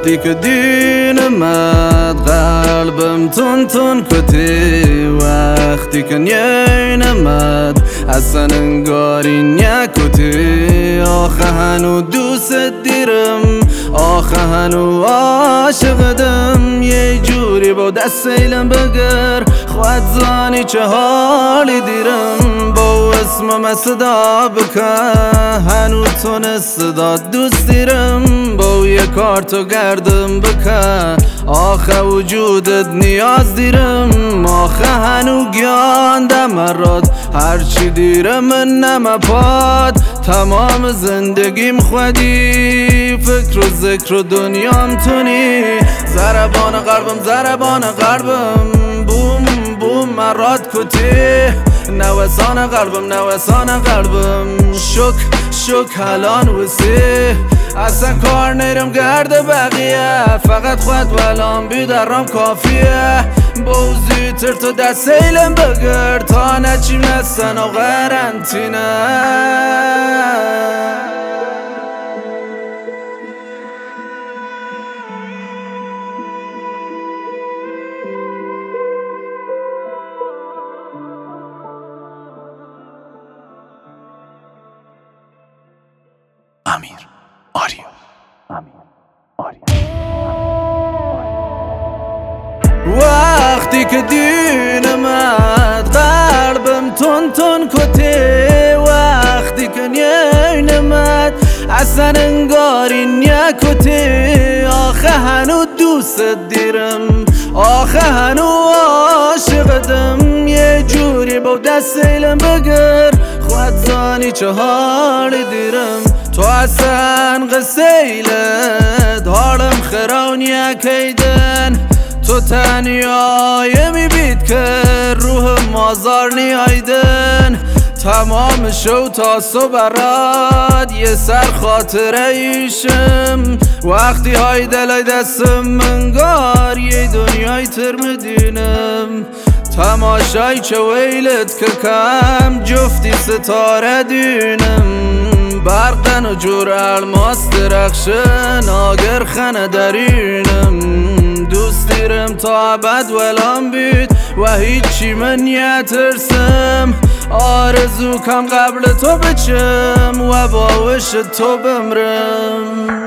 وقتی که دین مد قلبم تون تون کتی وقتی که نین مد اصلا انگاری نکتی آخه هنو دوست دیرم آخه هنو عاشقدم یه جوری با دست ایلم بگر خود زانی چه حالی دیرم با اسمم صدا بکن هنو تونست داد دوست دیرم با یه کارتو گردم بکن آخه وجودت نیاز دیرم آخه هنو گیاندم مراد هرچی دیرم من نمپاد تمام زندگیم خودی فکر و ذکر و دنیام تونی ضربان قلبم بوم بوم مراد کتی نوسان قلبم شک الان وسی اصلا کار نیرم گرد بقیه فقط خود ولام بیدرم کافیه بوزی تر تو دست ایلم بگر تا نچیم نستن و قرنطینه امیر آریا وقتی که دین مد قلبم تون تون کتی وقتی که نین مد اصلا انگاری نکتی آخه هنو دوست دیرم آخه هنو عاشقدم یه جوری با دست ایلم بگر خود زانی چه حالی دیرم تو اصلا قصه ایلت حالم خرونی کیدن تو تنیای میبید که روح مازار نیایدن تمام شو تا صبح برات یه سر خاطره ایشم وقتی های دلای دستم منگار یه دنیای تر مدینم تماشای چه ویلت که کم جفتی ستاره دینم برقن و جور الماس درخشن آگر خنه درینم دوست دیرم تا ابد ولام بید و هیچی من نترسم آرزو کم قبل تو بچم و با وش تو بمرم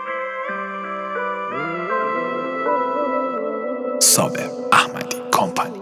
صابر احمدی کمپانی.